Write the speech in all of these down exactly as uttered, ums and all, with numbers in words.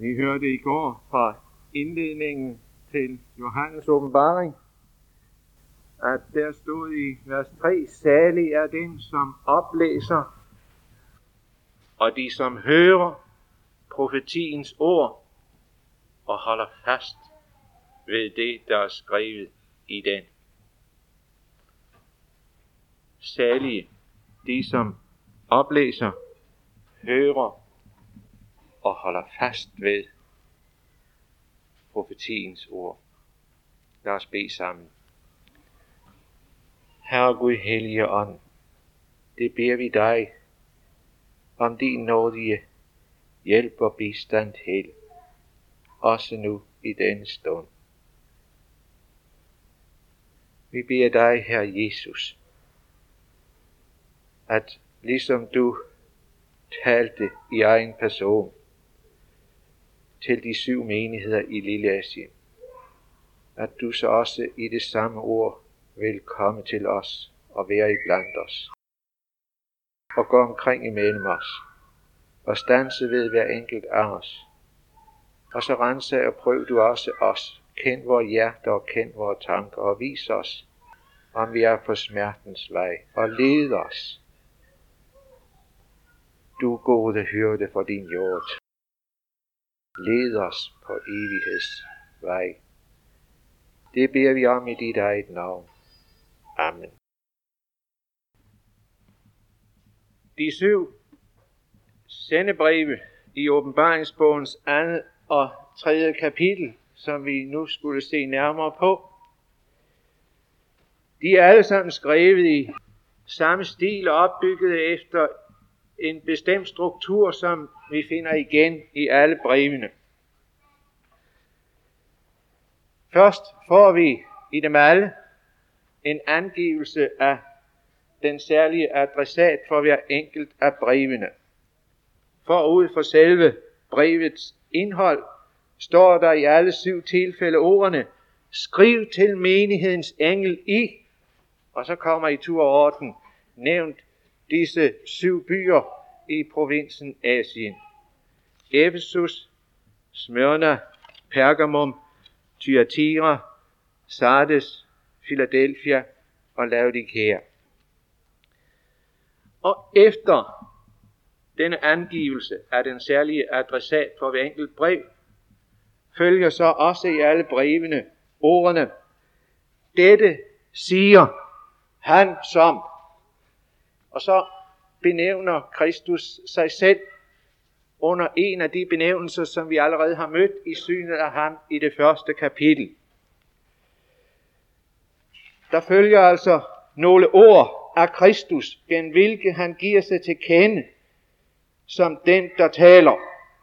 Vi hørte i går fra indledningen til Johannes åbenbaring, at der stod i vers tre, salig er den, som oplæser, og de, som hører profetiens ord, og holder fast ved det, der er skrevet i den. Salige, de som oplæser, hører og holder fast ved profetiens ord. Lad os bede sammen. Herre Gud, Hellige Ånd, det beder vi dig om din nådige hjælp og bistand til, også nu i denne stund. Vi beder dig, Herre Jesus, at ligesom du talte i egen person til de syv menigheder i Lilleasien, at du så også i det samme ord vil komme til os og være iblandt os, og gå omkring imellem os, og standse ved hver enkelt af os. Og så rense og prøv du også os. Kend vores hjerter og kend vores tanker, og vis os, om vi er på smertens vej, og led os. Du gode hyrde for din jord. Led os på evighedsvej. Det beder vi om i dit eget navn. Amen. De syv sendebreve i åbenbaringsbogens andet og tredje kapitel, som vi nu skulle se nærmere på, de er alle sammen skrevet i samme stil og opbygget efter en bestemt struktur, som vi finder igen i alle brevene. Først får vi i dem alle en angivelse af den særlige adressat for hver enkelt af brevene. Forud for selve brevets indhold står der i alle syv tilfælde ordene, skriv til menighedens engel i, og så kommer i tur og orden nævnt disse syv byer i provinsen Asien. Efesus, Smyrna, Pergamum, Thyatira, Sardes, Philadelphia og Laodikea. Og efter denne angivelse af den særlige adressat for hver enkelt brev, følger så også i alle brevene ordene, dette siger han som. Og så benævner Kristus sig selv under en af de benævnelser, som vi allerede har mødt i synet af ham i det første kapitel. Der følger altså nogle ord af Kristus, gennem hvilke han giver sig til kende som den, der taler.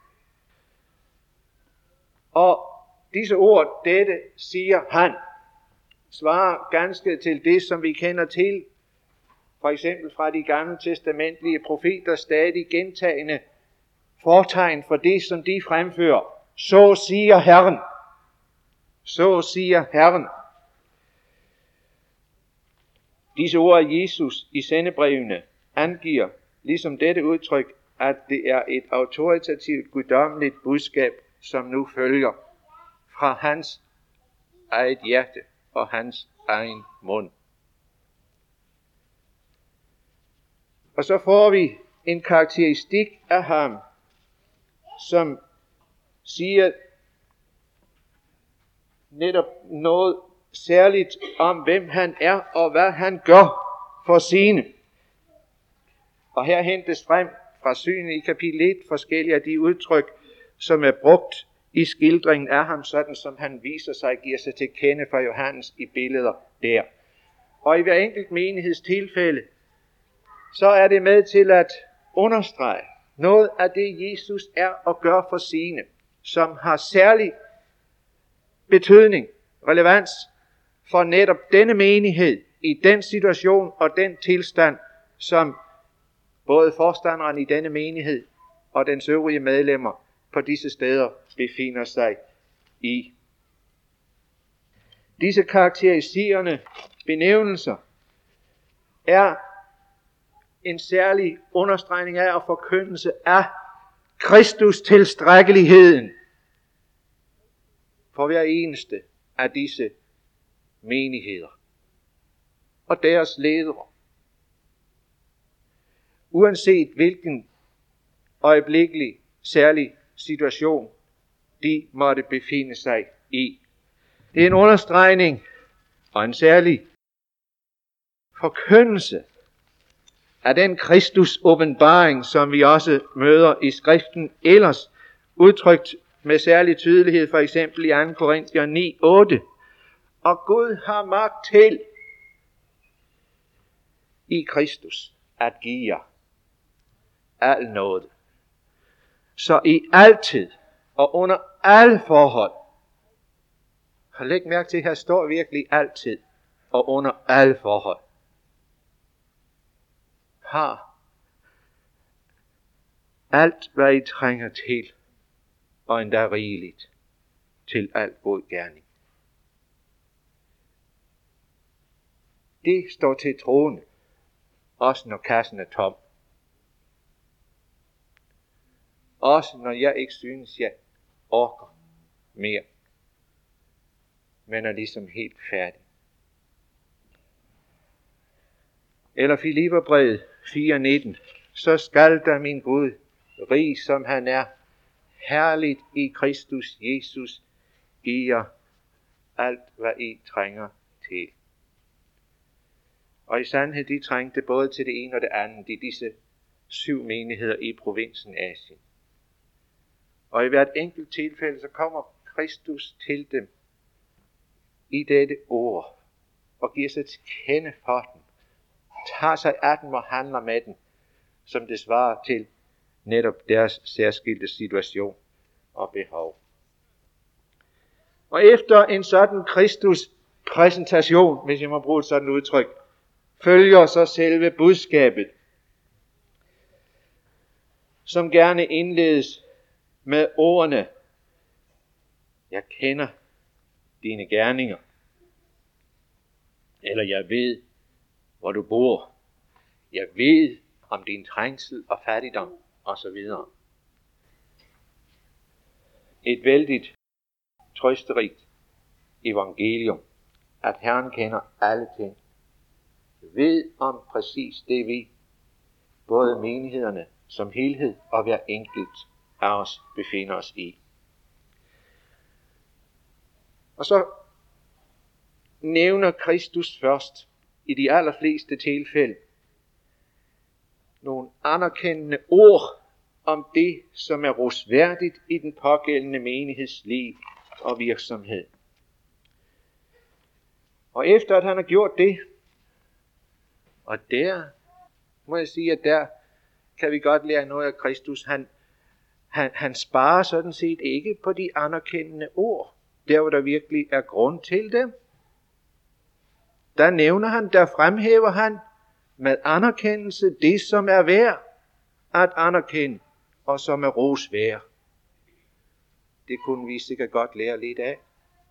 Og disse ord, dette siger han, svarer ganske til det, som vi kender til, for eksempel fra de gamle testamentlige profeter, stadig gentagende fortegn for det, som de fremfører. Så siger Herren. Så siger Herren. Disse ord af Jesus i sendebrevene angiver, ligesom dette udtryk, at det er et autoritativt guddommeligt budskab, som nu følger fra hans eget hjerte og hans egen mund. Og så får vi en karakteristik af ham, som siger netop noget særligt om, hvem han er og hvad han gør for sine. Og her hentes frem fra synet i kapitel et forskellige af de udtryk, som er brugt i skildringen af ham, sådan som han viser sig, giver sig til kende for Johannes i billeder der. Og i hver enkelt menighedstilfælde, så er det med til at understrege noget af det, Jesus er og gør for sine, som har særlig betydning, relevans for netop denne menighed i den situation og den tilstand, som både forstanderen i denne menighed og dens øvrige medlemmer på disse steder befinder sig i. Disse karakteriserende benævnelser er en særlig understregning af og forkyndelse af Kristus tilstrækkeligheden for hver eneste af disse menigheder og deres ledere. Uanset hvilken øjeblikkelig særlig situation de måtte befinde sig i. Det er en understregning og en særlig forkyndelse af den Kristus åbenbaring, som vi også møder i skriften ellers, udtrykt med særlig tydelighed, for eksempel i anden Korinther ni otte. Og Gud har magt til i Kristus at give jer al nåde. Så i altid og under alle forhold, og læg mærke til, her står virkelig altid og under alle forhold, har alt, hvad I trænger til, og endda rigeligt til alt god gerning. Det står til troende, også når kassen er tom. Også når jeg ikke synes, jeg orker mere, men er ligesom helt færdig. Eller Filipperbrevet fire nitten. Så skal der min Gud, rig som han er, herligt i Kristus Jesus, give jer alt, hvad I trænger til. Og i sandhed, de trængte både til det ene og det andet i disse syv menigheder i provinsen Asien. Og i hvert enkelt tilfælde, så kommer Kristus til dem i dette ord, og giver sig til kende for dem, tager sig af dem og handler med dem, som det svarer til netop deres særskilte situation og behov. Og efter en sådan Kristus præsentation, hvis jeg må bruge et sådan udtryk, følger så selve budskabet, som gerne indledes med ordene: jeg kender dine gerninger, eller jeg ved, hvor du bor, jeg ved om din trængsel og fattigdom, osv. Et vældigt trøsterigt evangelium, at Herren kender alle ting, ved om præcis det vi, både menighederne som helhed og hver enkelt af os befinder os i. Og så nævner Kristus først i de allerfleste tilfælde nogle anerkendende ord om det, som er rosværdigt i den pågældende menigheds liv og virksomhed. Og efter at han har gjort det, og der må jeg sige, at der kan vi godt lære noget af Kristus. Han, han, han sparer sådan set ikke på de anerkendende ord, der hvor der virkelig er grund til dem. Der nævner han, der fremhæver han med anerkendelse det, som er værd at anerkende, og som er ros værd. Det kunne vi sikkert godt lære lidt af.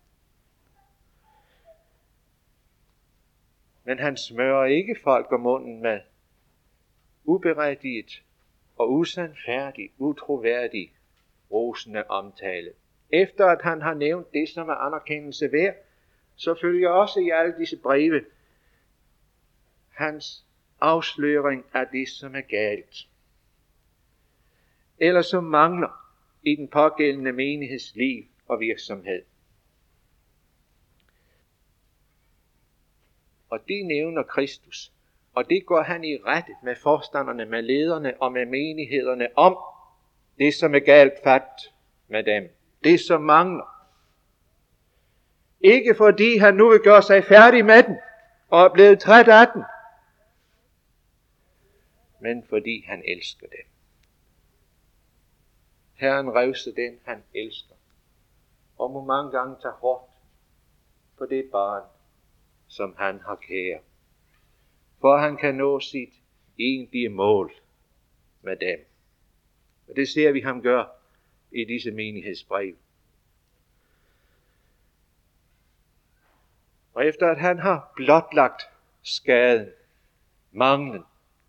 Men han smører ikke folk om munden med uberettiget og usandfærdig, utroværdig, rosende omtale. Efter at han har nævnt det, som er anerkendelse værd, så følger også i alle disse breve hans afsløring af det, som er galt, eller som mangler i den pågældende menigheds liv og virksomhed. Og det nævner Kristus, og det går han i rette med forstanderne, med lederne og med menighederne om det, som er galt fat med dem, det som mangler. Ikke fordi han nu vil gøre sig færdig med den og er blevet træt af den, men fordi han elsker dem. Herren revser den, han elsker, og må mange gange tage hårdt på det barn, som han har kære, for han kan nå sit egentlige mål med dem. Og det ser vi ham gøre i disse menighedsbrev. Og efter at han har blotlagt skaden, manglen,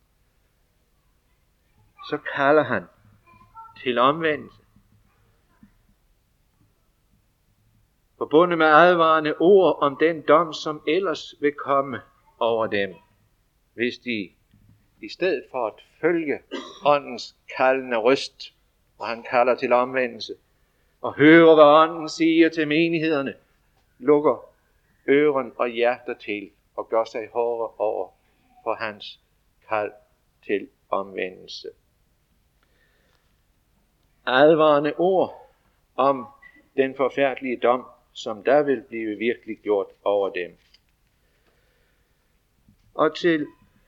så kalder han til omvendelse. forbundet med advarende ord om den dom, som ellers vil komme over dem, hvis de i stedet for at følge åndens kaldende røst, og han kalder til omvendelse, og høre, hvad ånden siger til menighederne, lukker øren og hjerter til og gør sig hårde over for hans kald til omvendelse. Advarende ord om den forfærdelige dom, som der vil blive virkelig gjort over dem. Og til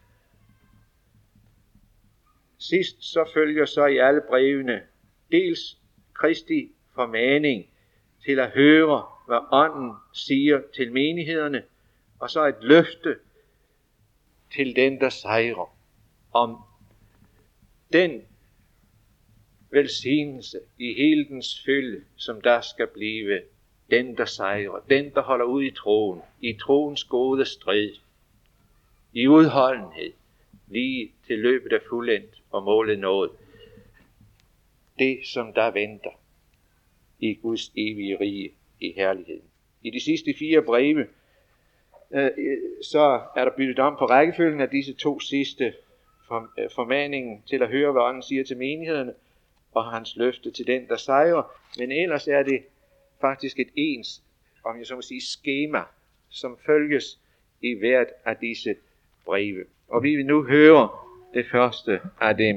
sidst så følger så i alle brevene dels Kristi formaning til at høre, hvad ånden siger til menighederne, og så et løfte til den, der sejrer, om den velsignelse i hele dens fylde, som der skal blive den, der sejrer, den, der holder ud i troen, i troens gode strid, i udholdenhed, lige til løbet af fuldendt og målet nået. Det, som der venter i Guds evige rige i herligheden. I de sidste fire breve, øh, så er der byttet om på rækkefølgen af disse to sidste formaningen til at høre, hvad ånden siger til menighederne, og hans løfte til den, der sejrer. Men ellers er det faktisk et ens, om jeg så må sige, skema, som følges i hvert af disse breve. Og vi vil nu høre det første af dem.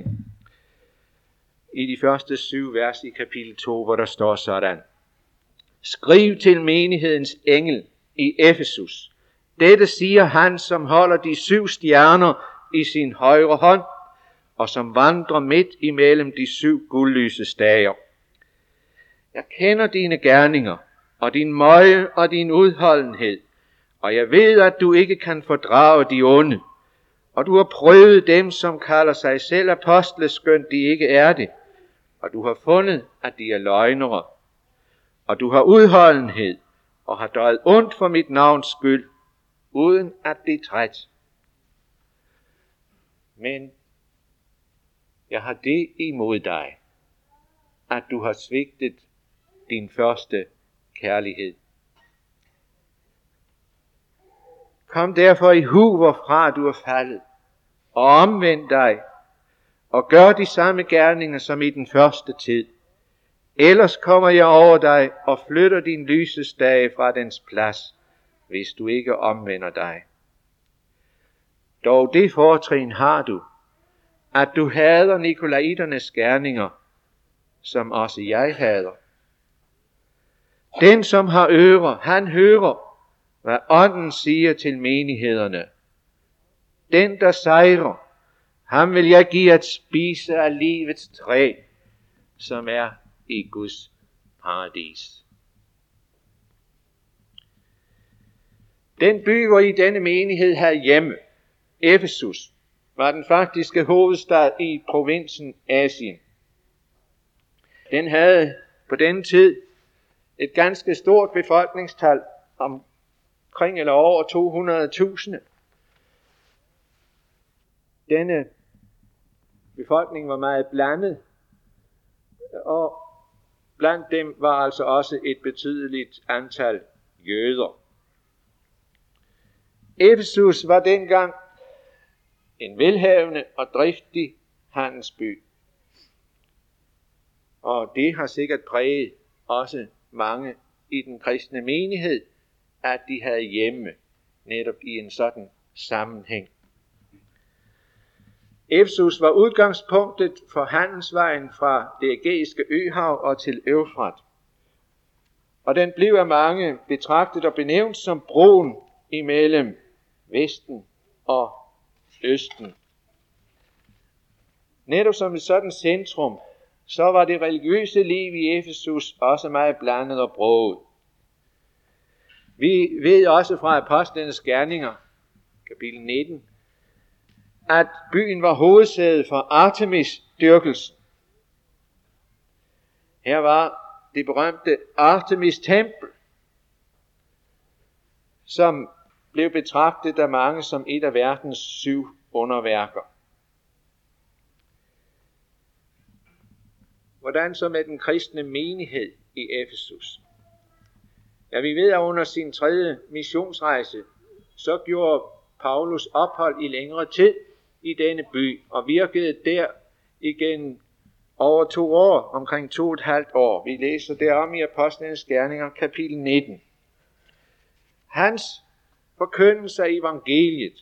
I de første syv vers i kapitel to, hvor der står sådan: Skriv til menighedens engel i Efesus. Dette siger han, som holder de syv stjerner i sin højre hånd, og som vandrer midt imellem de syv guldlyse stager. Jeg kender dine gerninger, og din møje og din udholdenhed, og jeg ved, at du ikke kan fordrage de onde, og du har prøvet dem, som kalder sig selv apostle, skønt de ikke er det, og du har fundet, at de er løgnere, og du har udholdenhed, og har døjet ondt for mit navns skyld, uden at det er træt. Men jeg har det imod dig, at du har svigtet din første kærlighed. Kom derfor i hu, hvorfra du er faldet, og omvend dig, og gør de samme gerninger som i den første tid. Ellers kommer jeg over dig og flytter din lysestage fra dens plads, hvis du ikke omvender dig. Dog det fortrin har du, at du hader nikolaiternes gerninger, som også jeg hader. Den, som har ører, han hører, hvad ånden siger til menighederne. Den, der sejrer, ham vil jeg give at spise af livets træ, som er i Guds paradis. Den by, hvor i denne menighed herhjemme, Efesus, var den faktiske hovedstad i provinsen Asien. Den havde på denne tid et ganske stort befolkningstal, omkring eller over to hundrede tusind. Denne befolkning var meget blandet, og blandt dem var altså også et betydeligt antal jøder. Efesus var dengang en velhavende og driftig handelsby. Og det har sikkert præget også mange i den kristne menighed, at de havde hjemme netop i en sådan sammenhæng. Efesus var udgangspunktet for handelsvejen fra det ægæiske øhav og til Eufrat. Og den blev af mange betragtet og benævnt som broen imellem Vesten og Østen. Netop som et sådan centrum, så var det religiøse liv i Efesus også meget blandet og broget. Vi ved også fra apostlenes gerninger, kapitel nitten, at byen var hovedsæde for Artemis-dyrkelsen. Her var det berømte Artemis-tempel, som blev betragtet af mange som et af verdens syv underværker. Hvordan så med den kristne menighed i Efesus? Ja, vi ved, at under sin tredje missionsrejse, så gjorde Paulus ophold i længere tid i denne by, og virkede der igen over to år, omkring to og et halvt år. Vi læser derom i Apostlenes Gerninger, kapitel nitten. Hans forkyndelse af evangeliet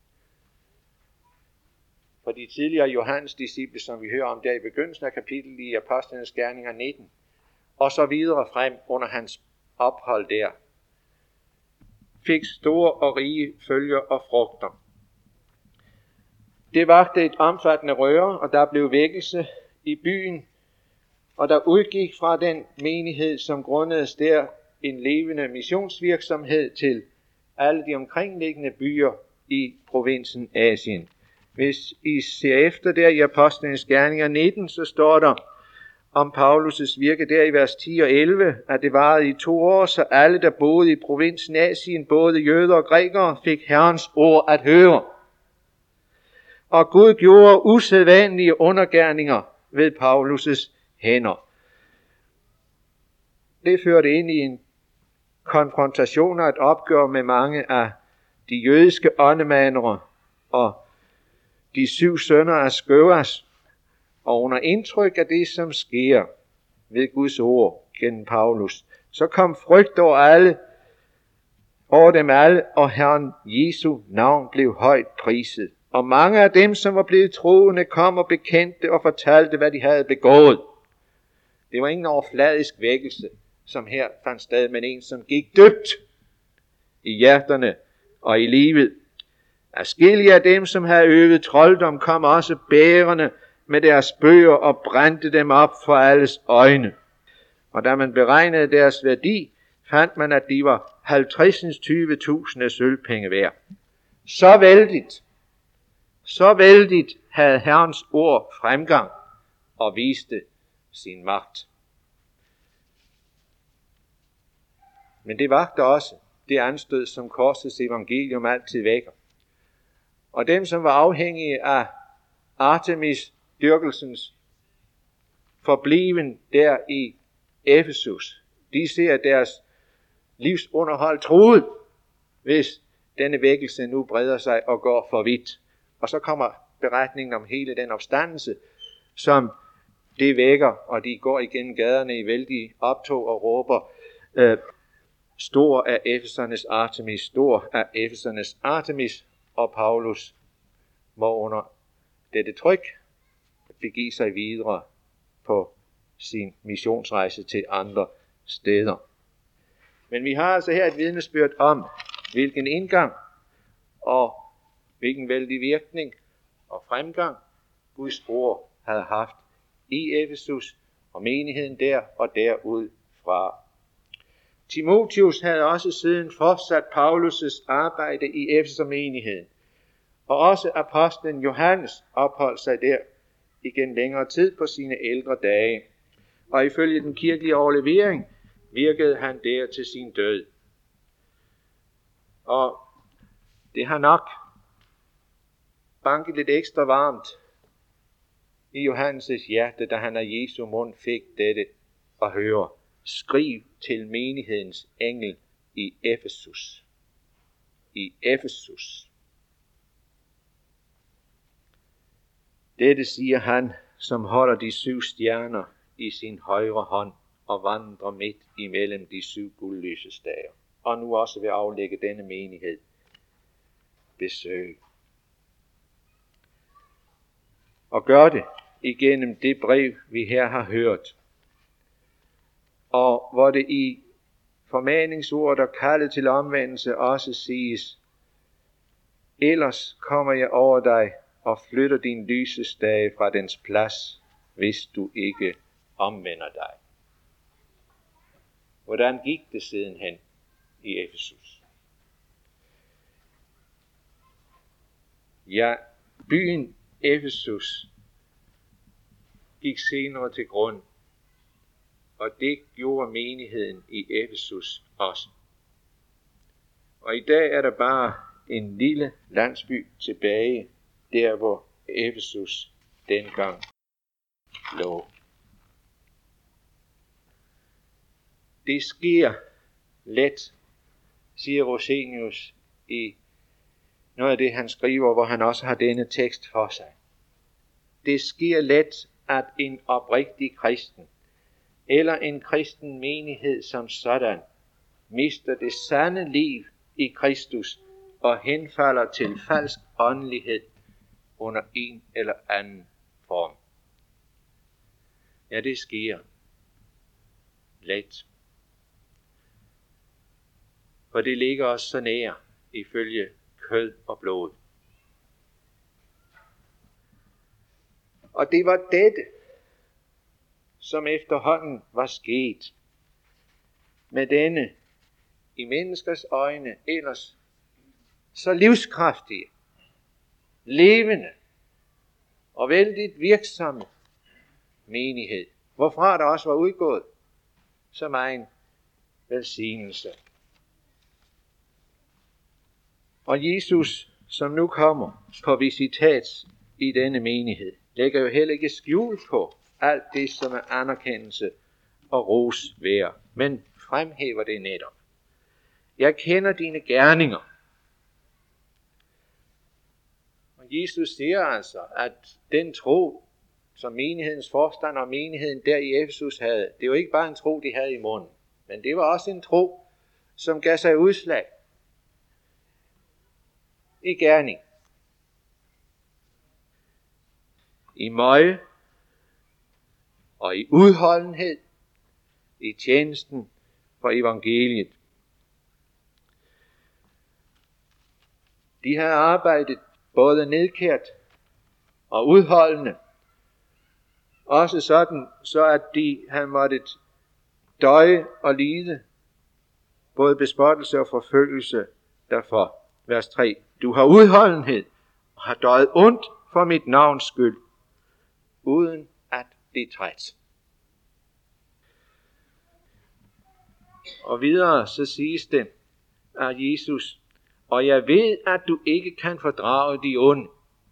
for de tidligere Johannes disciple, som vi hører om der i begyndelsen af kapitlet i Apostlenes Gerninger nitten, og så videre frem under hans ophold der, fik store og rige følger og frugter. Det vakte et omfattende røre, og der blev vækkelse i byen, og der udgik fra den menighed, som grundedes der, en levende missionsvirksomhed til alle de omkringliggende byer i provinsen Asien. Hvis I ser efter der i Apostlenes Gerninger nitten, så står der om Paulus' virke der i vers ti og elleve, at det varede i to år, så alle, der boede i provinsen Asien, både jøder og grækere, fik Herrens ord at høre. Og Gud gjorde usædvanlige undergerninger ved Paulus' hænder. Det førte ind i en konfrontation og et opgør med mange af de jødiske åndemanere og de syv sønner af Skøvas. Og under indtryk af det, som sker ved Guds ord gennem Paulus, så kom frygt over alle, over dem alle, og Herren Jesu navn blev højt priset. Og mange af dem, som var blevet troende, kom og bekendte og fortalte, hvad de havde begået. Det var ingen overfladisk vækkelse, som her fandt sted, men en, som gik dybt i hjerterne og i livet. Adskillige af dem, som havde øvet trolddom, kom også bærende med deres bøger og brændte dem op for alles øjne. Og da man beregnede deres værdi, fandt man, at de var halvtreds tyve tusind sølvpenge værd. Så vældigt, så vældigt havde Herrens ord fremgang og viste sin magt. Men det vagte også det anstød, som korsets evangelium altid vækker. Og dem, som var afhængige af Artemis dyrkelsens forbliven der i Efesus, de ser deres livsunderhold truet, hvis denne vækkelse nu breder sig og går for vidt. Og så kommer beretningen om hele den opstandelse, som det vækker, og de går igennem gaderne i vældige optog og råber, øh, stor er Efesernes Artemis, stor er Efesernes Artemis, og Paulus må under dette tryk begive sig videre på sin missionsrejse til andre steder. Men vi har altså her et vidnesbyrd om, hvilken indgang og hvilken vældig virkning og fremgang Guds ord havde haft i Efesus og menigheden der og derudfra. Timotheus havde også siden fortsat Paulus' arbejde i Efeser-menigheden, og også apostlen Johannes opholdt sig der igen længere tid på sine ældre dage, og ifølge den kirkelige overlevering virkede han der til sin død. Og det har nok banket lidt ekstra varmt i Johannes' hjerte, da han af Jesu mund fik dette at høre: skriv til menighedens engel i Efesus. I Efesus. Dette siger han, som holder de syv stjerner i sin højre hånd og vandrer midt imellem de syv guldlysestager, og nu også vil aflægge denne menighed besøg. Og gør det igennem det brev, vi her har hørt, og hvor det i formaningsordet og kaldet til omvendelse også siges: ellers kommer jeg over dig og flytter din lysestage fra dens plads, hvis du ikke omvender dig. Hvordan gik det sidenhen i Efesus? Ja, byen Efesus gik senere til grund, og det gjorde menigheden i Efesus også. Og i dag er der bare en lille landsby tilbage, der hvor Efesus dengang lå. Det sker let, siger Rosenius i noget af det, han skriver, hvor han også har denne tekst for sig. Det sker let, at en oprigtig kristen, eller en kristen menighed som sådan, mister det sande liv i Kristus og henfalder til falsk åndelighed under en eller anden form. Ja, det sker let. For det ligger os så nær ifølge kød og blod. Og det var dette, som efterhånden var sket med denne i menneskers øjne ellers så livskraftige, levende og vældigt virksomme menighed, hvorfra der også var udgået så meget velsignelse. Og Jesus, som nu kommer på visitats i denne menighed, lægger jo heller ikke skjul på alt det, som er anerkendelse og ros værd, men fremhæver det netop. Jeg kender dine gerninger. Og Jesus siger altså, at den tro, som menighedens forstander og menigheden der i Efesus havde, det var ikke bare en tro, de havde i munden, men det var også en tro, som gav sig udslag i gerning. I møje og i udholdenhed i tjenesten for evangeliet. De har arbejdet både nedkært og udholdende, også sådan, så at de har måttet døje og lide både bespottelse og forfølgelse derfor. Vers tre. Du har udholdenhed og har døjet ondt for mit navns skyld, uden at blive træt. Og videre så siges det af Jesus, og jeg ved, at du ikke kan fordrage de onde.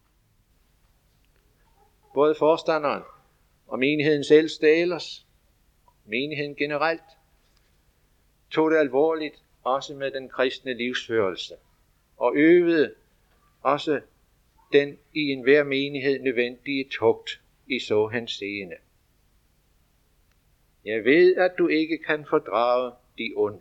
Både forstanderen og menighedens ældste ellers, menigheden generelt, tog det alvorligt også med den kristne livsførelse, og øvede også den i enhver menighed nødvendige tugt i så henseende. Jeg ved, at du ikke kan fordrage de onde.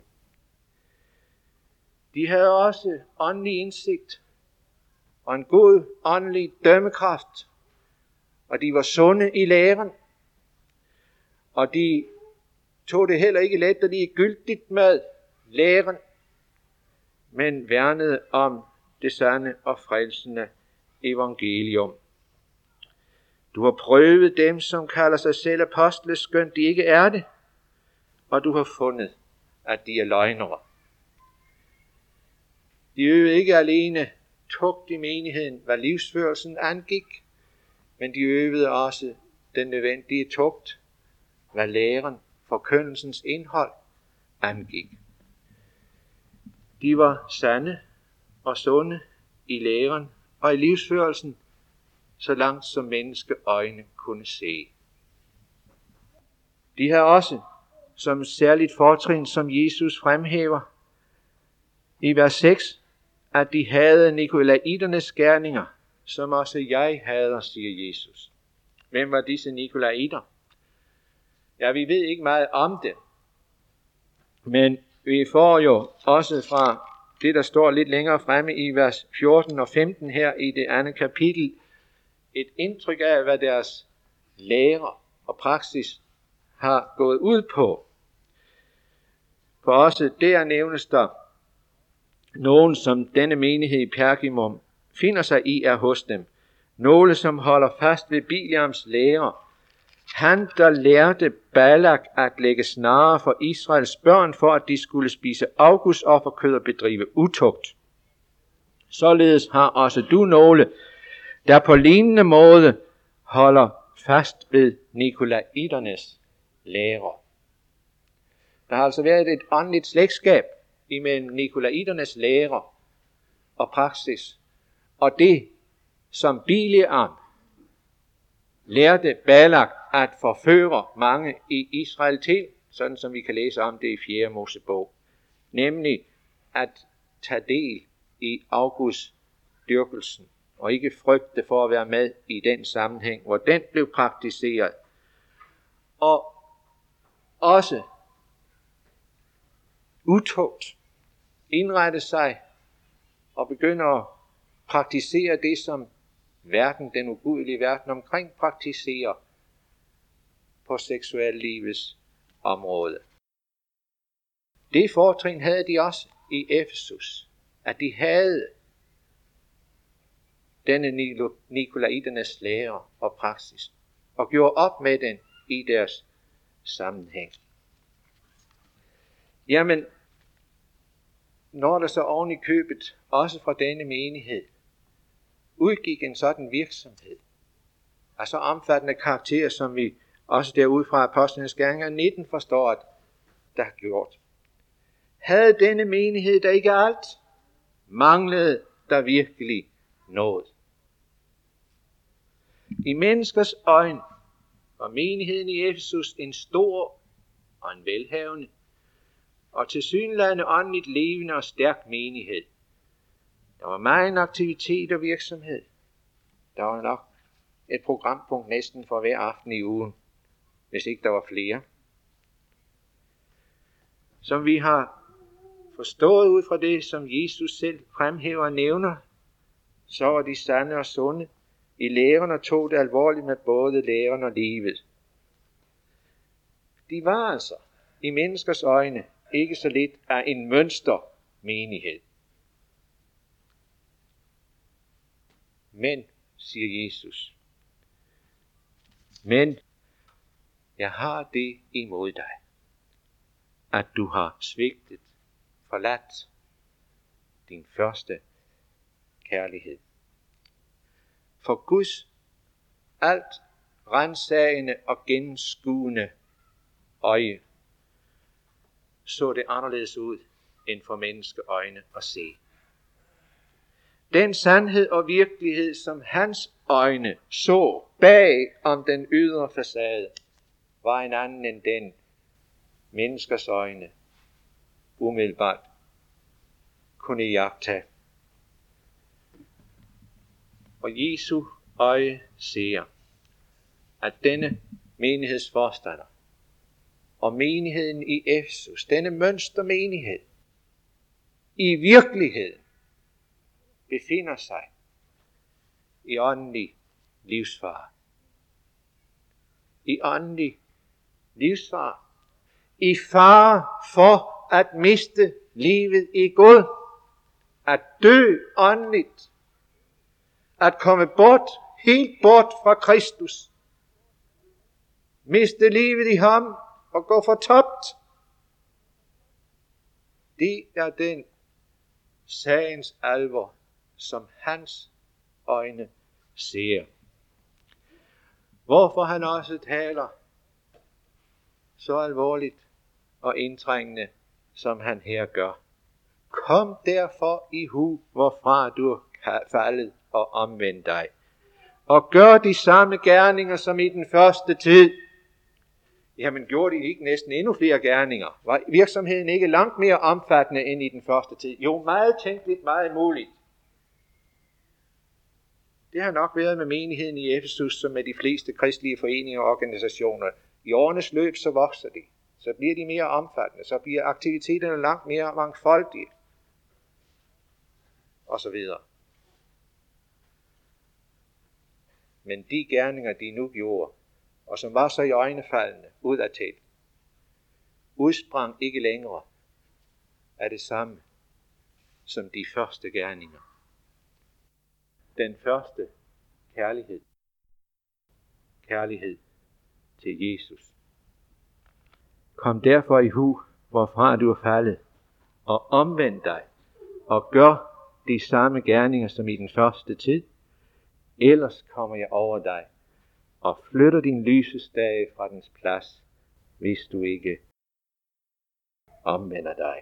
De havde også åndelig indsigt og en god åndelig dømmekraft, og de var sunde i læren, og de tog det heller ikke let og ligegyldigt med læren, men værnede om det sande og frelsende evangelium. Du har prøvet dem, som kalder sig selv apostle, skønt de ikke er det, og du har fundet, at de er løgnere. De øvede ikke alene tugt i menigheden, hvad livsførelsen angik, men de øvede også den nødvendige tugt, hvad læren, forkyndelsens indhold angik. De var sande og sunde i læren og i livsførelsen, så langt som menneskeøjne kunne se. De har også, som særligt fortrin, som Jesus fremhæver i vers seks, at de havde nikolaiternes gerninger, som også jeg hader, siger Jesus. Hvem var disse nikolaiter? Ja, vi ved ikke meget om det, men vi får jo også fra det, der står lidt længere fremme i vers fjorten og femten her i det andet kapitel, et indtryk af, hvad deres lære og praksis har gået ud på. For også der nævnes der nogen, som denne menighed i Pergamum finder sig i, er hos dem. Nogle, som holder fast ved Biliams lære. Han, der lærte Balak at lægge snare for Israels børn, for at de skulle spise afgudsofferkød og bedrive utugt. Således har også du nogle, der på lignende måde holder fast ved nikolaiternes lære. Der har altså været et åndeligt slægtskab imellem nikolaiternes lære og praksis, og det, som Biliam lærte Balak at forføre mange i Israel til, sådan som vi kan læse om det i fjerde Mosebog. nemlig at tage del i afgudsdyrkelsen, og ikke frygte for at være med i den sammenhæng, hvor den blev praktiseret. Og også utugt indrette sig og begynde at praktisere det, som verden, den ugudelige verden omkring, praktiserer på seksuallivets område. Det fortrin havde de også i Efesus, at de havde denne nikolaiternes lære og praksis, og gjorde op med den i deres sammenhæng. Jamen, når der så oven i købet, også fra denne menighed, udgik en sådan virksomhed, altså omfattende karakter, som vi også derude fra Apostlenes Gerninger nitten forstår, at der har gjort. Havde denne menighed der ikke alt, manglede der virkelig noget. I menneskers øjne var menigheden i Efesus en stor og en velhavende, og tilsyneladende åndeligt levende og stærk menighed. Der var meget aktivitet og virksomhed. Der var nok et programpunkt næsten for hver aften i ugen, hvis ikke der var flere. Som vi har forstået ud fra det, som Jesus selv fremhæver og nævner, så var de sande og sunde i læren og tog det alvorligt med både læren og livet. De var altså i menneskers øjne ikke så lidt af en mønstermenighed. Men, siger Jesus, men jeg har det imod dig, at du har svigtet, forladt din første kærlighed. For Guds alt ransagende og gennemskuende øje så det anderledes ud end for menneskeøjne at se. Den sandhed og virkelighed, som hans øjne så bag om den ydre facade, var en anden end den menneskers øjne umiddelbart kunne iagttage. Og Jesu øje ser, at denne menighedsforstander og menigheden i Efesus, denne mønstermenighed, i virkeligheden befinder sig i åndelig livsfare. I åndelig livsfare. I fare for at miste livet i Gud. At dø åndeligt. At komme bort, helt bort fra Kristus. Miste livet i ham og gå fortabt. Det er den sagens alvor, som hans øjne ser. Hvorfor han også taler så alvorligt og indtrængende, som han her gør. Kom derfor i hu, hvorfra du er faldet, og omvend dig. Og gør de samme gerninger som i den første tid. Jamen gjorde de ikke næsten endnu flere gerninger? Var virksomheden ikke langt mere omfattende end i den første tid? Jo, meget tænkeligt, meget muligt. Det har nok været med menigheden i Efesus, som med de fleste kristelige foreninger og organisationer. I årenes løb så vokser de. Så bliver de mere omfattende. Så bliver aktiviteterne langt mere mangfoldige. Og så videre. Men de gerninger, de nu gjorde, og som var så i øjnefaldende udadtil, udsprang ikke længere af det samme som de første gerninger. Den første kærlighed. Kærlighed til Jesus. Kom derfor i hu, hvorfra du er faldet, og omvend dig, og gør de samme gerninger som i den første tid, ellers kommer jeg over dig, og flytter din lysestage fra dens plads, hvis du ikke omvender dig.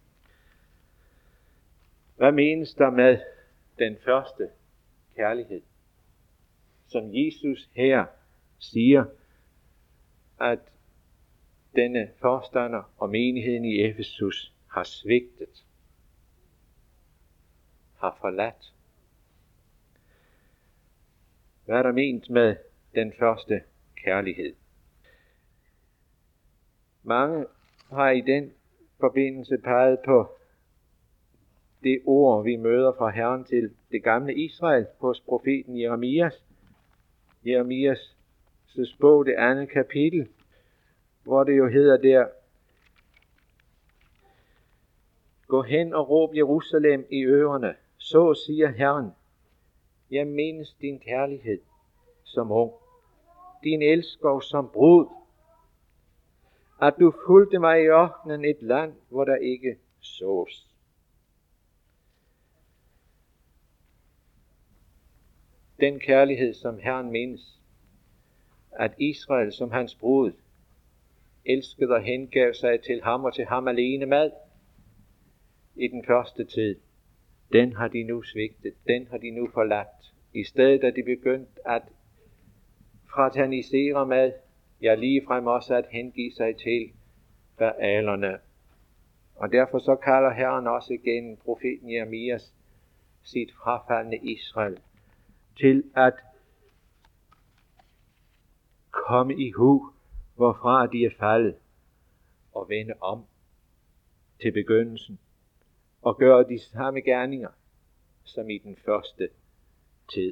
Hvad menes der med den første kærlighed, som Jesus her siger, at denne forstander og menigheden i Efesus har svigtet, har forladt. Hvad er der ment med den første kærlighed? Mange har i den forbindelse peget på det ord, vi møder fra Herren til det gamle Israel hos profeten Jeremias. Jeremias bog, det andet kapitel, hvor det jo hedder der: Gå hen og råb Jerusalem i ørerne, så siger Herren, jeg mindes din kærlighed som ung, din elskov som brud, at du fulgte mig i ørkenen, et land, hvor der ikke sås. Den kærlighed, som Herren mindes, at Israel som hans brud elskede og hengav sig til ham og til ham alene mad i den første tid, den har de nu svigtet, den har de nu forladt. I stedet er de begyndt at fraternisere med, ja ligefrem også at hengive sig til baalerne. Og derfor så kalder Herren også igen profeten Jeremias sit frafaldne Israel til at komme i hu, hvorfra de er faldet, og vende om til begyndelsen, og gøre de samme gerninger, som i den første tid.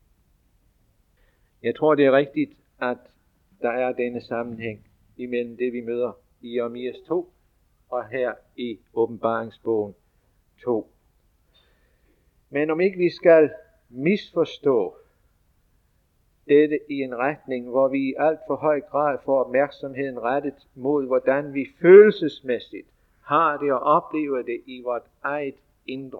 Jeg tror, det er rigtigt, at der er denne sammenhæng imellem det, vi møder i Jeremias to, og her i Åbenbaringsbogen to. Men om ikke vi skal misforstå dette i en retning, hvor vi i alt for høj grad får opmærksomheden rettet mod, hvordan vi følelsesmæssigt har det og oplever det i vort eget indre,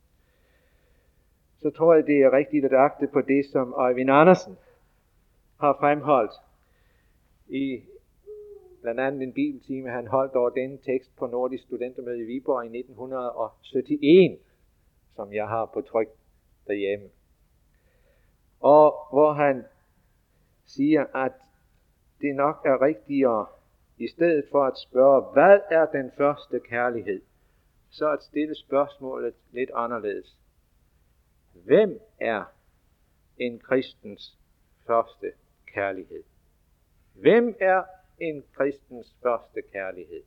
så tror jeg, det er rigtigt at agte på det, som Øjvind Andersen har fremholdt i blandt andet en bibeltime, han holdt over denne tekst på Nordisk Studentermøde i Viborg i nitten sytten, som jeg har på tryk derhjemme. Og hvor han siger, at det nok er rigtigere, i stedet for at spørge, hvad er den første kærlighed, så at stille spørgsmålet lidt anderledes. Hvem er en kristens første kærlighed? Hvem er en kristens første kærlighed?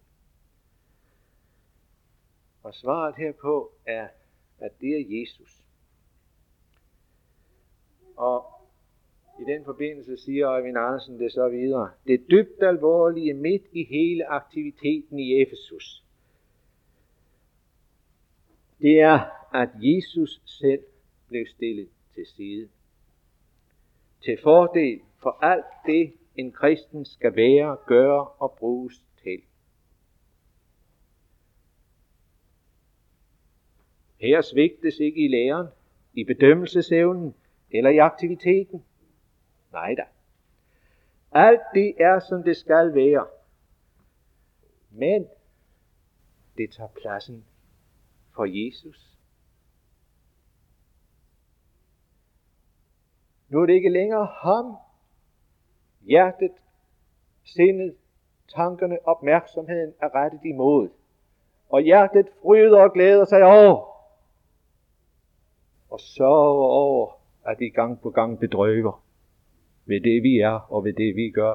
Og svaret herpå er, at det er Jesus. Og i den forbindelse siger Øjvind Andersen det så videre: det dybt alvorlige midt i hele aktiviteten i Efesus, det er, at Jesus selv blev stillet til side, til fordel for alt det, en kristen skal være, gøre og bruges til. Her svigtes ikke i læren, i bedømmelsesevnen eller i aktiviteten. Nej da. Alt det er, som det skal være. Men det tager pladsen for Jesus. Nu er det ikke længere ham, hjertet, sindet, tankerne, opmærksomheden er rettet imod. Og hjertet fryder og glæder sig over. Og sørger over, at vi gang på gang bedrøver ved det vi er og ved det vi gør.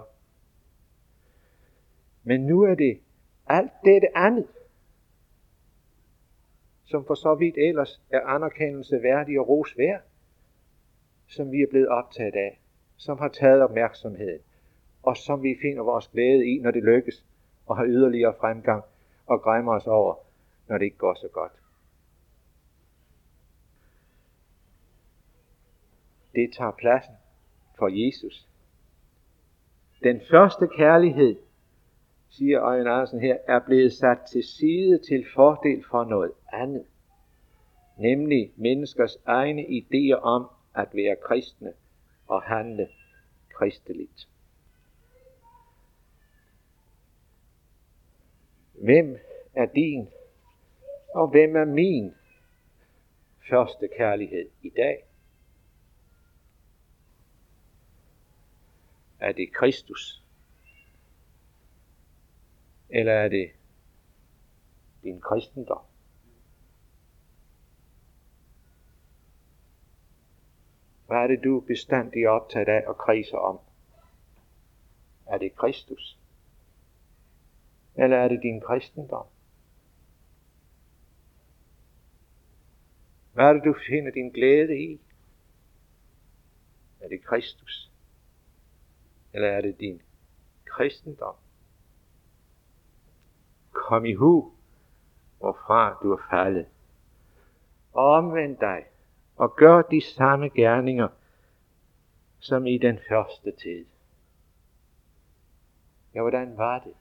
Men nu er det alt dette andet, som for så vidt ellers er anerkendelse værdig og ros værd, som vi er blevet optaget af, som har taget opmærksomheden, og som vi finder vores glæde i, når det lykkes, og har yderligere fremgang, og græmmer os over, når det ikke går så godt. Det tager pladsen for Jesus. Den første kærlighed, siger Øjvind Andersen her, er blevet sat til side til fordel for noget andet. Nemlig menneskers egne idéer om at være kristne og handle kristeligt. Hvem er din, og hvem er min første kærlighed i dag? Er det Kristus? Eller er det din kristendom. Hvad er det, du er bestandig optaget af og kredser om? Er det Kristus? Eller er det din kristendom? Hvad er det, du finder din glæde i? Er det Kristus? Eller er det din kristendom? Kom i hu, hvorfra du er faldet. Og omvend dig, og gør de samme gerninger, som i den første tid. Ja, hvordan var det?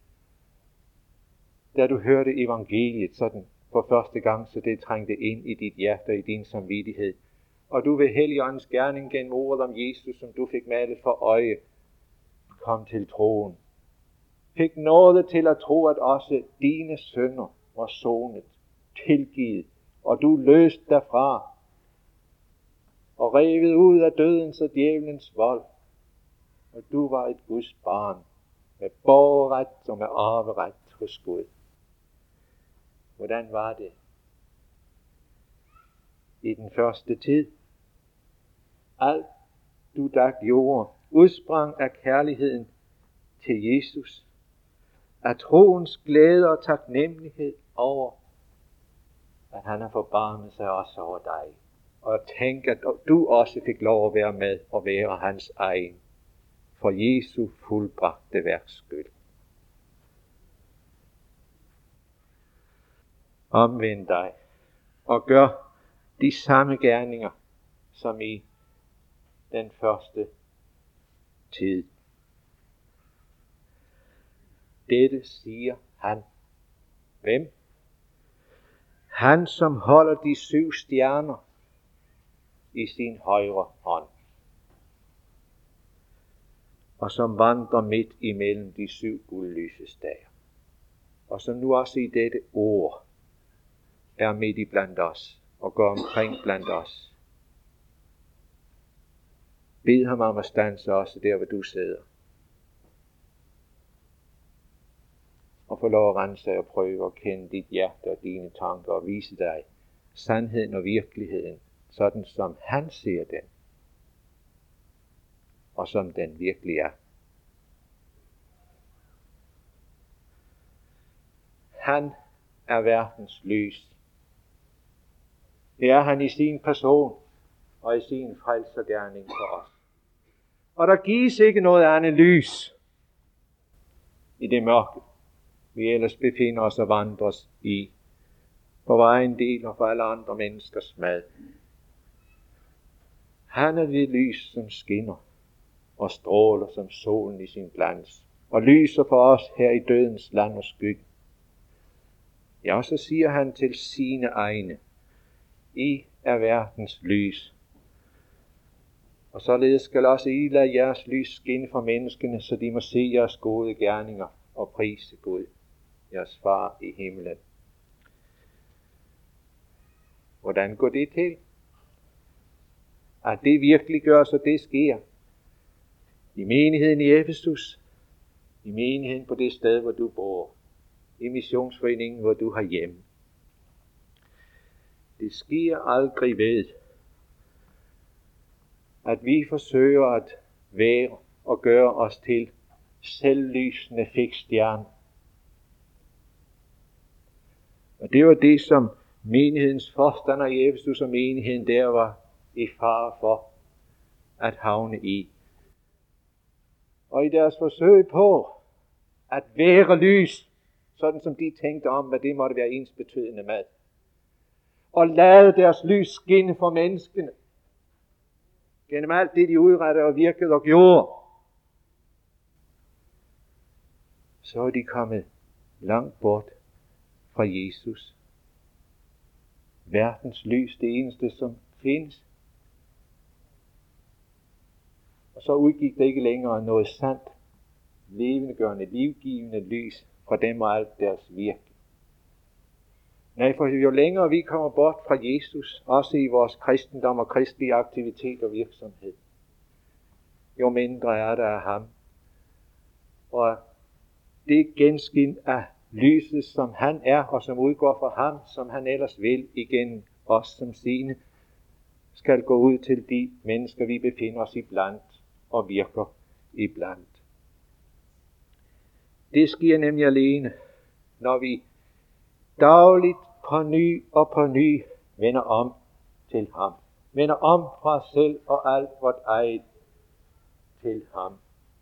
Da du hørte evangeliet sådan for første gang, så det trængte ind i dit hjerte og i din samvittighed. Og du ved Helligåndens gerning gennem ordet om Jesus, som du fik malet for øje, kom til troen. Fik nåde til at tro, at også dine synder var sonet, tilgivet, og du løste derfra og revet ud af dødens og djævelens vold. Og du var et Guds barn med borgerret og med arveret hos Gud. Hvordan var det i den første tid? Alt du der gjorde udsprang af kærligheden til Jesus, af troens glæde og taknemmelighed over, at han har forbarmet sig også over dig. Og tænk, at du også fik lov at være med og være hans egen, for Jesu fuldbragte værks skyld. Omvend dig og gør de samme gerninger, som i den første tid. Dette siger han. Hvem? Han, som holder de syv stjerner i sin højre hånd, og som vandrer midt imellem de syv guldlysestager, og som nu også i dette ord er midt i blandt os og går omkring blandt os. Bed ham om at standse også der, hvor du sidder, og få lov at rense og prøve at kende dit hjerte og dine tanker og vise dig sandheden og virkeligheden, sådan som han ser den, og som den virkelig er. Han er verdens lys. Det er han i sin person og i sin frelsergerning for os. Og der gives ikke noget andet lys i det mørke, vi ellers befinder os og vandres i, for vores egen del og for alle andre menneskers mad. Han er det lys, som skinner og stråler som solen i sin glans, og lyser for os her i dødens land og skygge. Ja, så siger han til sine egne, I er verdens lys. Og således skal også I lade jeres lys skinne for menneskene, så de må se jeres gode gerninger og prise Gud, jeres far i himlen. Hvordan går det til? At det virkelig gør, så det sker. I menigheden i Efesus, i menigheden på det sted, hvor du bor, i missionsforeningen, hvor du har hjemme. Det sker aldrig ved, at vi forsøger at være og gøre os til selvlysende fikstjerner. Og det var det, som menighedens forstander i Efesus og menigheden der var i fare for at havne i. Og i deres forsøg på at være lys, sådan som de tænkte om, hvad det måtte være ensbetydende med, og lade deres lys skinne for menneskene, gennem alt det, de udrettede og virkede og gjorde, så er de kommet langt bort fra Jesus. Verdens lys, det eneste, som findes. Og så udgik det ikke længere noget sandt, levendegørende, livgivende lys fra dem og alt deres virke. Nej, for jo længere vi kommer bort fra Jesus, også i vores kristendom og kristelige aktivitet og virksomhed, jo mindre er der af ham. Og det genskin af lyset, som han er, og som udgår fra ham, som han ellers vil igen os som sine, skal gå ud til de mennesker, vi befinder os i blandt og virker i blandt. Det sker nemlig alene, når vi dagligt på ny og på ny vender om til ham. Vender om fra os selv og alt vort eget til ham.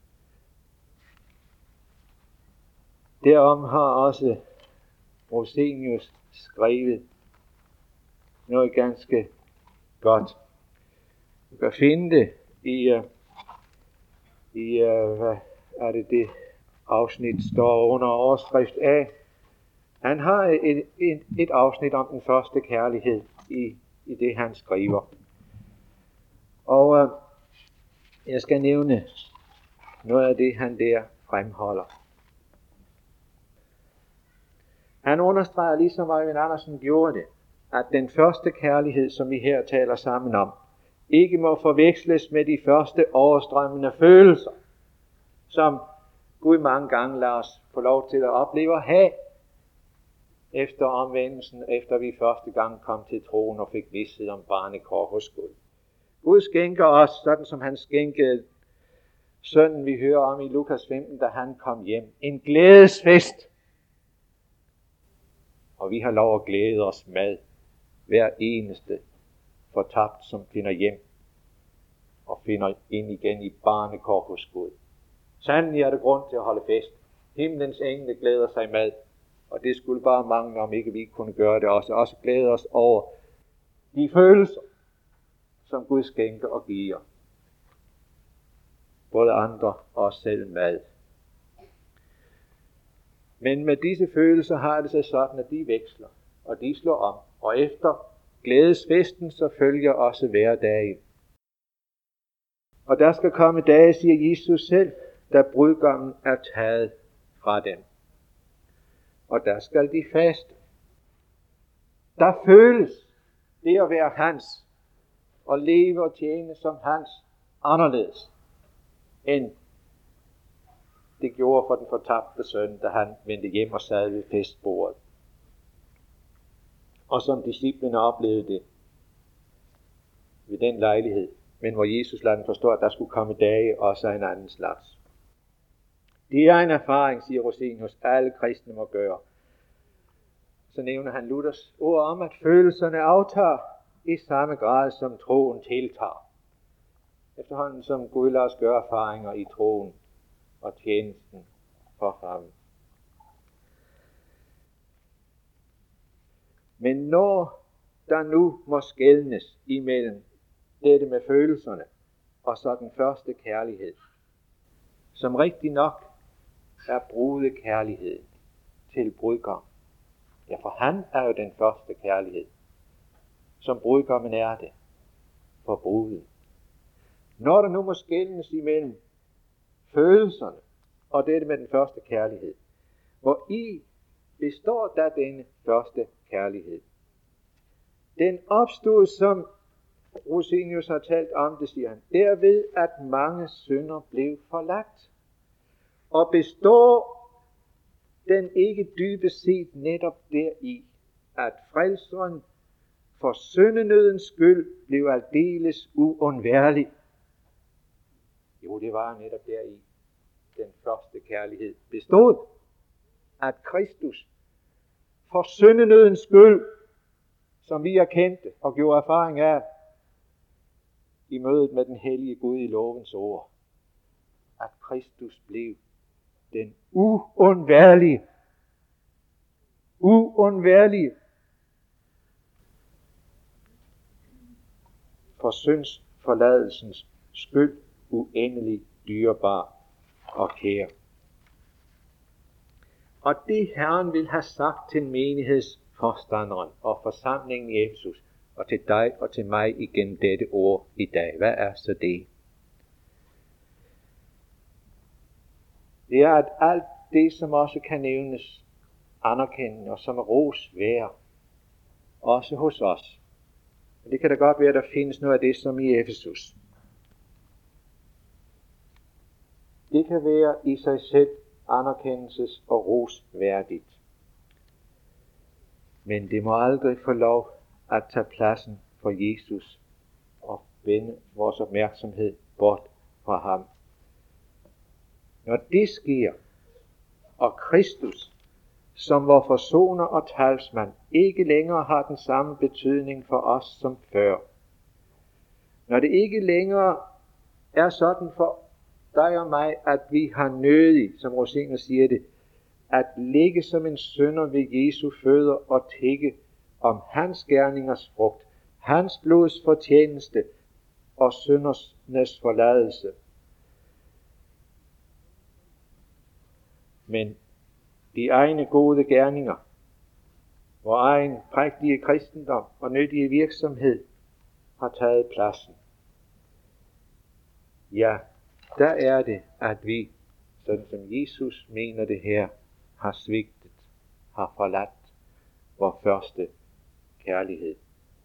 Derom har også Rosenius skrevet noget ganske godt. Du kan finde det i, uh, i uh, hvad er det, det afsnit står under overskrift af. Han har et, et, et afsnit om den første kærlighed i, i det, han skriver. Og uh, jeg skal nævne noget af det, han der fremholder. Han understreger, ligesom Øjvind Andersen gjorde det, at den første kærlighed, som vi her taler sammen om, ikke må forveksles med de første overstrømmende følelser, som Gud mange gange lader os få lov til at opleve og have efter omvendelsen, efter vi første gang kom til troen og fik vished om barnekår hos Gud. Gud skænker os, sådan som han skænkede sønnen, vi hører om i Lukas femten, da han kom hjem, en glædesfest. Og vi har lov at glæde os med hver eneste fortabt, som finder hjem og finder ind igen i barnekår hos Gud. Sandelig er det grund til at holde fest. Himlens engle glæder sig med, og det skulle bare mangle, om ikke vi kunne gøre det også. Også glæde os over de følelser, som Gud skænker og giver. Både andre og os selv med. Men med disse følelser har det sig sådan, at de veksler, og de slår om. Og efter glædesfesten, så følger også hverdagen. Og der skal komme dage, siger Jesus selv, da brudgommen er taget fra dem. Og der skal de faste. Der føles det at være hans, og leve og tjene som hans, anderledes end det gjorde for den fortabte søn, da han vendte hjem og sad ved festbordet. Og som disciplene oplevede det ved den lejlighed, men hvor Jesus lader dem forstå, at der skulle komme dage også af en anden slags. Det er en erfaring, siger Rosenius, alle kristne må gøre. Så nævner han Luthers ord om, at følelserne aftager i samme grad, som troen tiltager. Efterhånden som Gud lader os gøre erfaringer i troen og tjenesten for ham. Men når der nu må skelnes imellem dette med følelserne og så den første kærlighed, som rigtig nok er brudekærlighed til brudgom. Ja, for han er jo den første kærlighed, som brudgommen er det for bruden. Når der nu må skelnes imellem følelserne og dette med den første kærlighed, hvor i består der denne første kærlighed. Den opstod, som Rosenius har talt om det, siger han, derved at mange synder blev forladt. Og består den ikke dybest set netop deri, at frelseren for syndenødens skyld blev aldeles uundværlig. Jo, det var netop deri, den første kærlighed bestod, at Kristus for syndenødens skyld, som vi erkendte og gjorde erfaring af i mødet med den hellige Gud i lovens ord, at Kristus blev den uundværlige, uundværlige for synds forladelsens skyld, uendelig dyrebar og kær. Og det Herren vil have sagt til menighedsforstanderen og forsamlingen i Efesus, og til dig og til mig igennem dette ord i dag, hvad er så det? Det er, at alt det, som også kan nævnes anerkendende og som er ros værd, også hos os. Men det kan da godt være, at der findes noget af det, som i Efesus. Det kan være i sig selv anerkendelses- og rosværdigt. Men det må aldrig få lov at tage pladsen for Jesus og vende vores opmærksomhed bort fra ham. Når det sker, og Kristus, som vor forsoner og talsmand, ikke længere har den samme betydning for os som før. Når det ikke længere er sådan for dig og mig, at vi har nødig, som Rosenius siger det, at ligge som en synder ved Jesu fødder og tigge om hans gerningers frugt, hans blods fortjeneste og syndernes forladelse. Men de egne gode gerninger, vor egen prægtige kristendom og nyttige virksomhed har taget pladsen. Ja, der er det, at vi, sådan som Jesus mener det her, har svigtet, har forladt vor første kærlighed.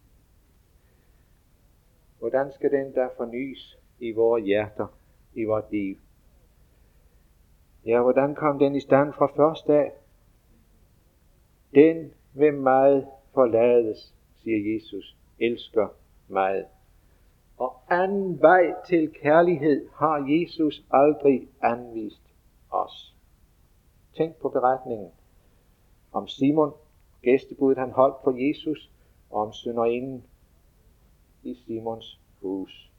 Hvordan skal den der fornyes i vores hjerter, i vores liv? Ja, hvordan kom den i stand fra første af? Den vil meget forlades, siger Jesus, elsker meget. Og anden vej til kærlighed har Jesus aldrig anvist os. Tænk på beretningen om Simon, gæstebuddet han holdt for Jesus, og om synderinden i Simons hus.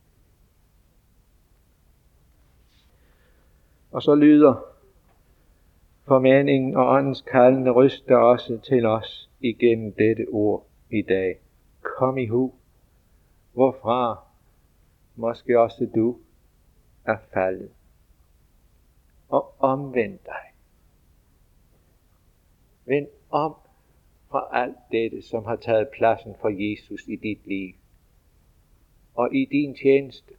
Og så lyder formaningen og åndens kaldende røst der også til os igennem dette ord i dag. Kom i hu, hvorfra måske også du er faldet, og omvend dig. Vend om fra alt dette, som har taget pladsen for Jesus i dit liv og i din tjeneste,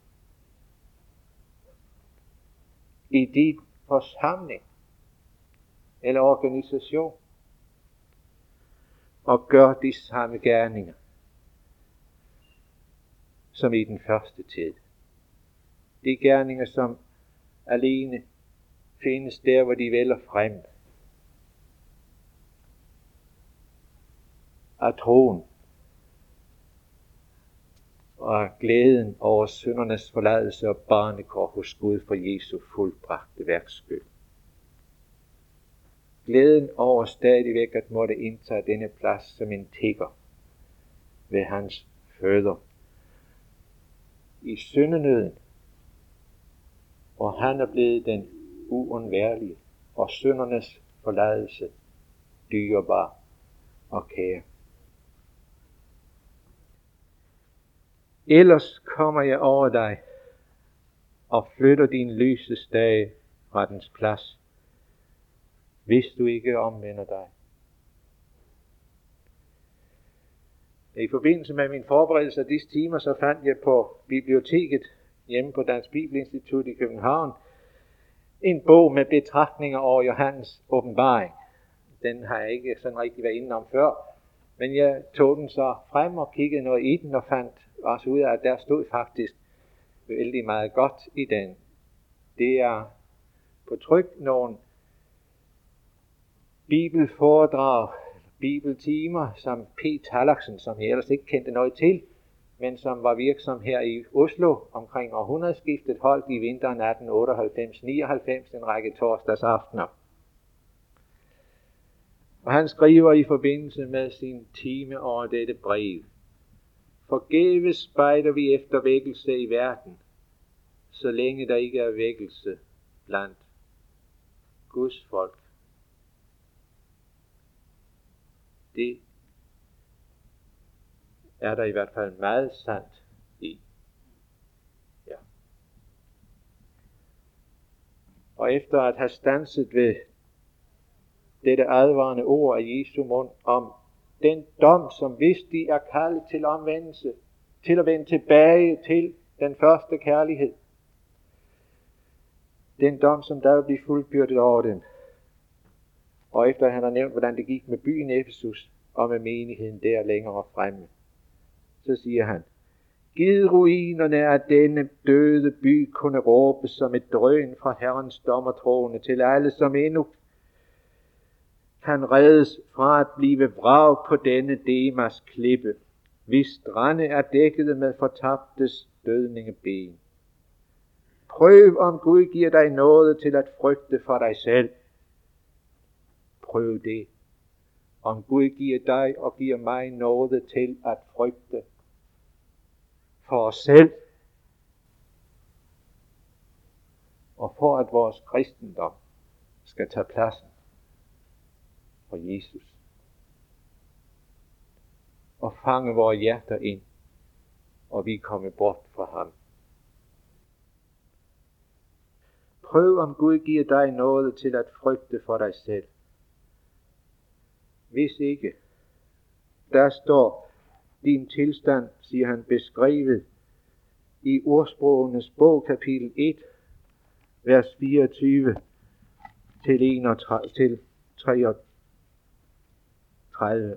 i din forsamling eller organisation, og gør de samme gerninger som i den første tid. De gerninger, som alene findes der, hvor de vælger frem af troen og af glæden over syndernes forladelse og barnekår hos Gud for Jesu fuldbragte værks skyld. Glæden over stadigvæk at måtte indtage denne plads som en tigger ved hans fødder i syndenøden, hvor han er blevet den uundværlige og syndernes forladelse dyrebar og kære. Ellers kommer jeg over dig og flytter din lysestage fra dens plads, hvis du ikke omvender dig. I forbindelse med min forberedelse af disse timer, så fandt jeg på biblioteket hjemme på Dansk Bibelinstitut i København en bog med betragtninger over Johannes åbenbaring. Den har jeg ikke sådan rigtig været inde om før, men jeg tog den så frem og kiggede noget i den og fandt også ud af, at der stod faktisk vældig meget godt i den. Det er på tryk nogle bibelforedrag, bibeltimer, som P. Tallaksen, som jeg ellers ikke kendte noget til, men som var virksom her i Oslo omkring århundredeskiftet, holdt i vinteren atten otteoghalvfems nioghalvfems en række torsdagsaftener. Og han skriver i forbindelse med sin time over dette brev: Forgæves spejder vi efter vækkelse i verden, så længe der ikke er vækkelse blandt Guds folk. Det er der i hvert fald meget sandt i. Ja. Og efter at have standset ved dette advarende ord af Jesu mund om den dom, som hvis de er kaldet til omvendelse, til at vende tilbage til den første kærlighed, den dom, som der vil blive fuldbyrdet over dem. Og efter at han har nævnt, hvordan det gik med byen Efesus og med menigheden der længere fremme, så siger han: Gid ruinerne af denne døde by kunne råbe som et drøn fra Herrens dommertrone til alle, som endnu kan reddes fra at blive vrag på denne Demas klippe, hvis strande er dækket med fortabtes dødningeben. Prøv, om Gud giver dig noget til at frygte for dig selv. Prøv det. Om Gud giver dig og giver mig noget til at frygte for os selv, og for at vores kristendom skal tage pladsen for Jesus og fange vores hjerter ind, og vi kommer bort fra ham. Prøv, om Gud giver dig noget til at frygte for dig selv. Hvis ikke, der står din tilstand, siger han, beskrevet i Ordsprogenes bog, kapitel et, vers fireogtyve til enogtredive til treogtredive,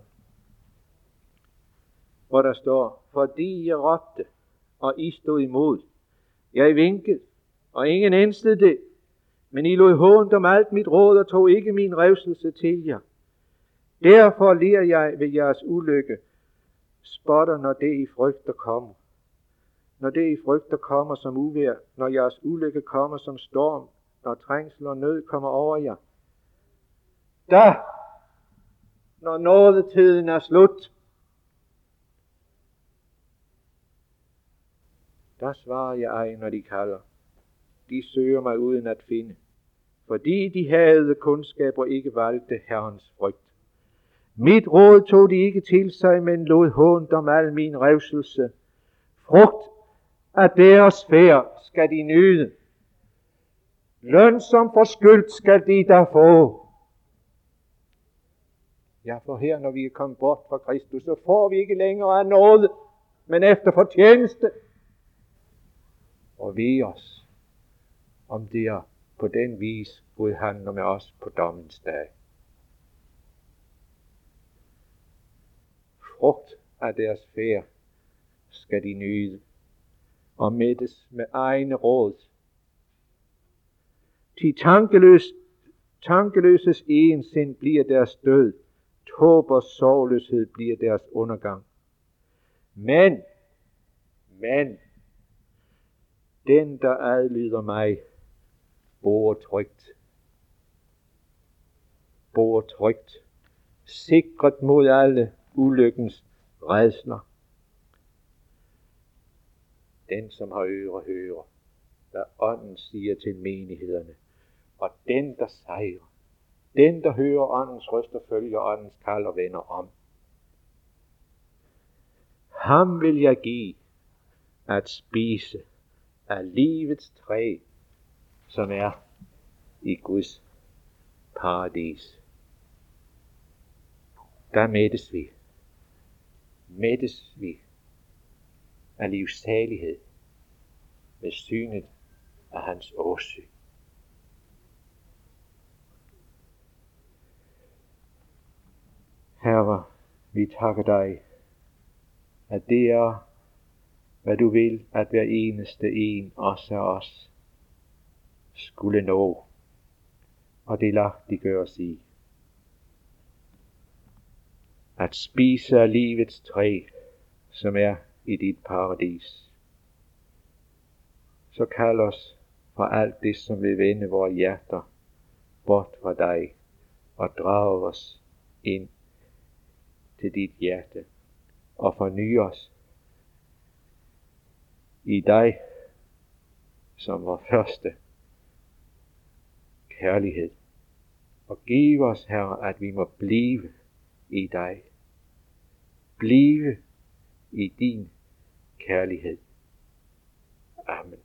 hvor der står: fordi jeg råbte, og I stod imod. Jeg vinkede, og ingen ændstede det, men I lod hånt om alt mit råd og tog ikke min revselse til jer. Derfor ler jeg ved jeres ulykke, spotter, når det I frygter kommer. Når det I frygter kommer som uvejr, når jeres ulykke kommer som storm, når trængsel og nød kommer over jer. Da, når nådetiden er slut, der svarer jeg ej, når de kalder. De søger mig uden at finde, fordi de havde kundskab og ikke valgte Herrens frygt. Mit råd tog de ikke til sig, men lod hånt om al min revselse. Frugt af deres færd skal de nyde. Løn som forskyldt skal de der få. Ja, for her, når vi er kommet bort fra Kristus, så får vi ikke længere af noget, men efter fortjeneste. Og ved os, om det er på den vis, Gud handler med os på dommens dag. Frugt af deres færd skal de nyde, og mættes med egne råd. Til tankeløs, tankeløses egensind bliver deres død, tåb og sorgløshed bliver deres undergang. Men, men, den der adlyder mig, bor trygt, bor trygt, sikret mod alle ulykkens rædsler. Den, som har ører, hører, hvad ånden siger til menighederne. Og den, der sejrer, den, der hører åndens røst og følger åndens kald og vender om. Ham vil jeg give at spise af livets træ, som er i Guds paradis. Der mættes vi. Mættes vi af livssalighed med synet af hans åsyn. Herre, vi takker dig, at det er, hvad du vil, at hver eneste en, også af os, skulle nå, og delagtiggøres i. At spise af livets træ, som er i dit paradis. Så kald os fra alt det, som vil vende vores hjerter bort fra dig, og drage os ind til dit hjerte, og forny os i dig, som vor første kærlighed. Og giv os, Herre, at vi må blive i dig. Blive i din kærlighed. Amen.